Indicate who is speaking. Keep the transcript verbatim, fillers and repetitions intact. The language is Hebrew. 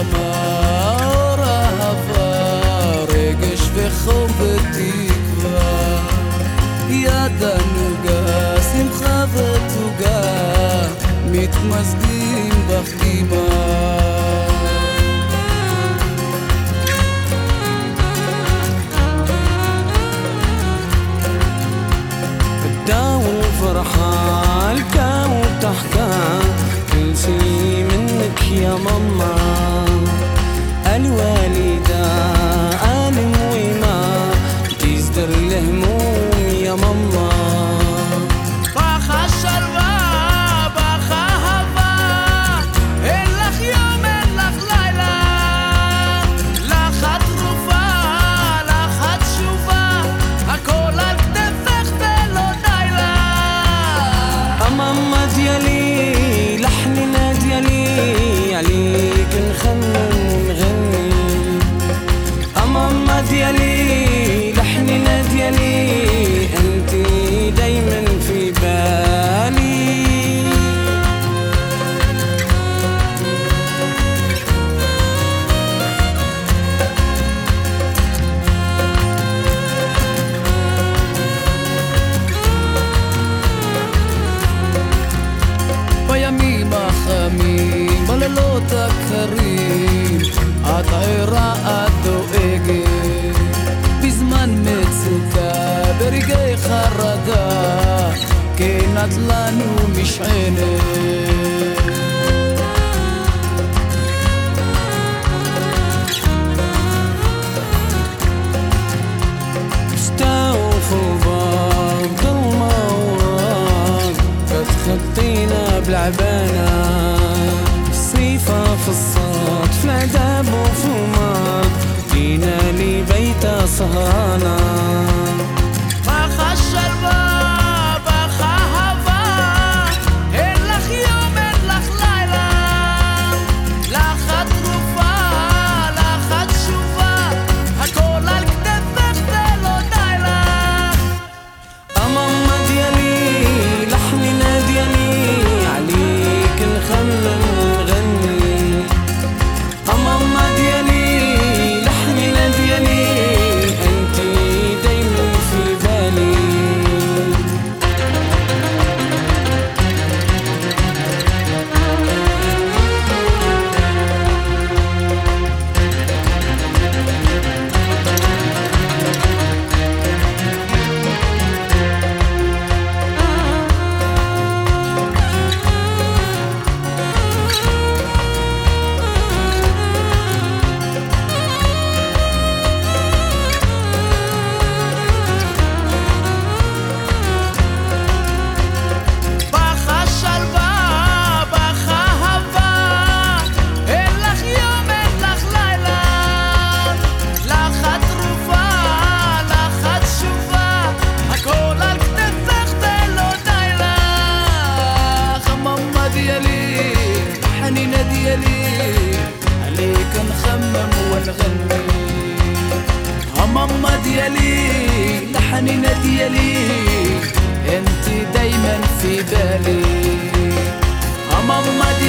Speaker 1: אור אהבה, רגש וחום ותקווה, יד הנוגה, שמחה ותוגה, מתמזגים בך דמעה.
Speaker 2: الداو فرحة الكاو تحكى كل شي منك يا ماما، الوالدة آلم وما تزدر الهموم يا ماما.
Speaker 1: بخا الشربة بخا هوا، إلخ يوم إلخ ليلة، لخت رفا لخت شوفا، הכל על כתפך ולא די לה.
Speaker 2: ماما ديالي لحننا ديالي عليك نخمم ونغني، ماما ديالي لحننا ديالي انتي دايما في بالي.
Speaker 1: בימים החמים, בלילות הקרים, את ערה, את דואגת, בזמן מצוקה, ברגעי חרדה, כן את לנו משענת.
Speaker 2: استوف الباب ضلمة وراك، فتخطينا بالعبانة، صيفة في الصوت في العذاب وفي الماض، جينا لي بيتها سهرانة.
Speaker 1: بخا الشربة بخا هوا، إلخ يوم إلخ ليلة، لخت رفا لخت شوفا، הכל על כתפך ולא די לך.
Speaker 2: ماما ديالي لحننا ديالي عليك نخمم ونغني، ماما ديالي لحننا ديالي انتي دايما في بالي.
Speaker 1: בכה שלווה, בכה אהבה, אלך יום אלך לילה, לחת תרופה, לחת תשובה, הכל על כתפך ולא די לך. ماما ديالي حنينة ديالي عليك نخمم ونغني، ماما ديالي الحنينة ديالي انتي دايما في بالي. ماما